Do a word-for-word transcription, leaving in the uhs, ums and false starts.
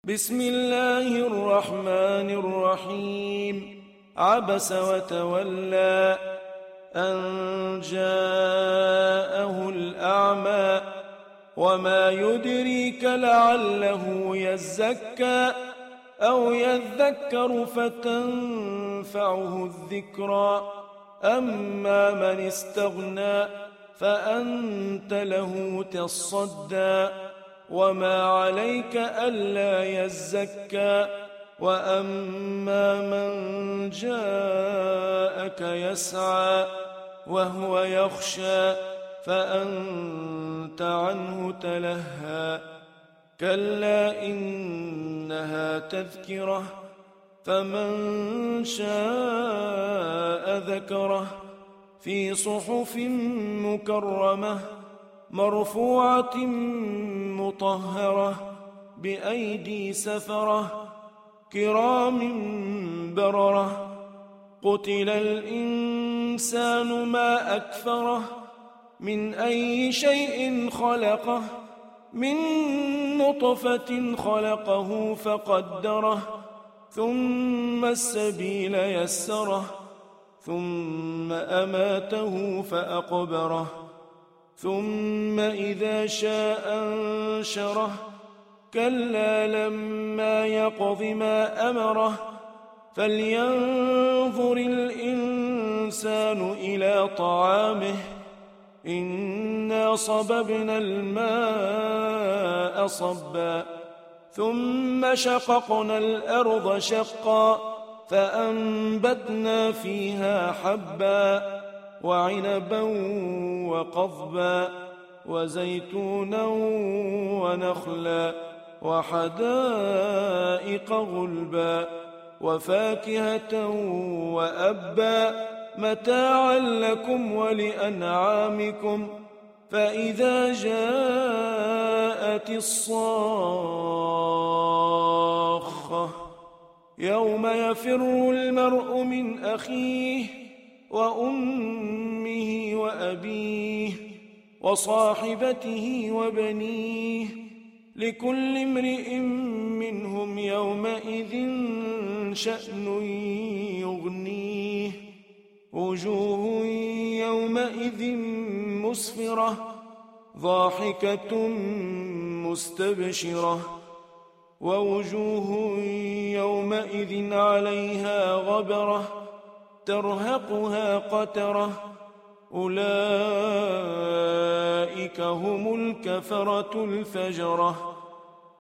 بسم الله الرحمن الرحيم عبس وتولى أن جاءه الأعمى وما يدريك لعله يزكى أو يذكر فتنفعه الذكرى أما من استغنى فأنت له تصدى وما عليك ألا يزكى وأما من جاءك يسعى وهو يخشى فأنت عنه تلهى كلا إنها تذكرة فمن شاء ذكره في صحف مكرمة مرفوعة مطهرة بأيدي سفرة كرام بررة قتل الإنسان ما أكفره من أي شيء خلقه من نطفة خلقه فقدره ثم السبيل يسره ثم أماته فأقبره ثم إذا شاء أنشره كلا لما يقض ما أمره فلينظر الإنسان إلى طعامه إنا صببنا الماء صبا ثم شققنا الأرض شقا فأنبتنا فيها حبا وعنبا وقضبا وزيتونا ونخلا وحدائق غلبا وفاكهة وأبا متاعا لكم ولأنعامكم فإذا جاءت الصاخة يوم يفر المرء من أخيه وأمه وأبيه وصاحبته وبنيه لكل امرئ منهم يومئذ شأن يغنيه وجوه يومئذ مسفرة ضاحكة مستبشرة ووجوه يومئذ عليها غبرة ترهقها قترة أولئك هم الكفرة الفجرة